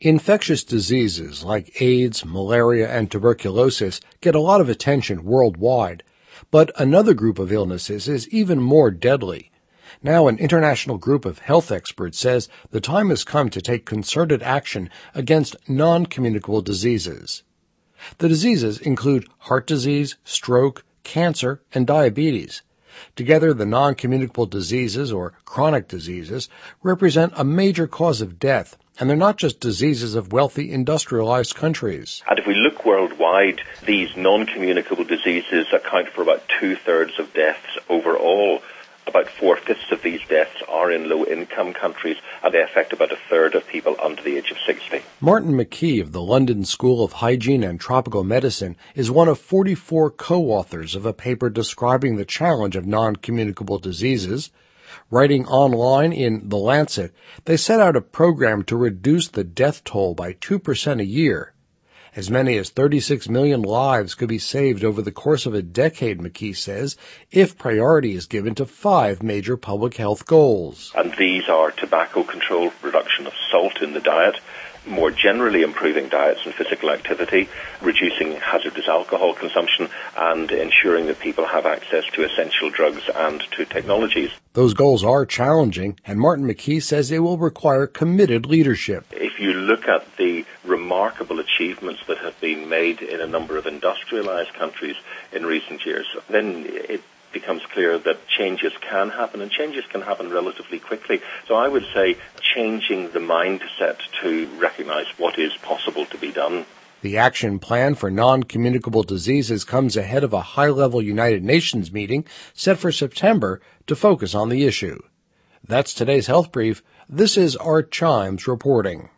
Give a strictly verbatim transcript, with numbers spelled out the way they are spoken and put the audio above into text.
Infectious diseases like AIDS, malaria, and tuberculosis get a lot of attention worldwide, but another group of illnesses is even more deadly. Now an international group of health experts says the time has come to take concerted action against non-communicable diseases. The diseases include heart disease, stroke, cancer, and diabetes. Together, the non-communicable diseases, or chronic diseases, represent a major cause of death, and they're not just diseases of wealthy, industrialized countries. And if we look worldwide, these non-communicable diseases account for about two-thirds of deaths overall. About four-fifths of these deaths are in low-income countries, and they affect about a third of people under the age of sixty. Martin McKee of the London School of Hygiene and Tropical Medicine is one of forty-four co-authors of a paper describing the challenge of non-communicable diseases. Writing online in The Lancet, they set out a program to reduce the death toll by two percent a year. As many as thirty-six million lives could be saved over the course of a decade, McKee says, if priority is given to five major public health goals. And these are tobacco control, reduction of salt in the diet, more generally improving diets and physical activity, reducing hazardous alcohol consumption, and ensuring that people have access to essential drugs and to technologies. Those goals are challenging, and Martin McKee says they will require committed leadership. If you look at the remarkable achievements that have been made in a number of industrialized countries in recent years, then it becomes clear that changes can happen, and changes can happen relatively quickly. So I would say changing the mindset to recognize what is possible to be done. The action plan for non-communicable diseases comes ahead of a high-level United Nations meeting set for September to focus on the issue. That's today's Health Brief. This is Art Chimes reporting.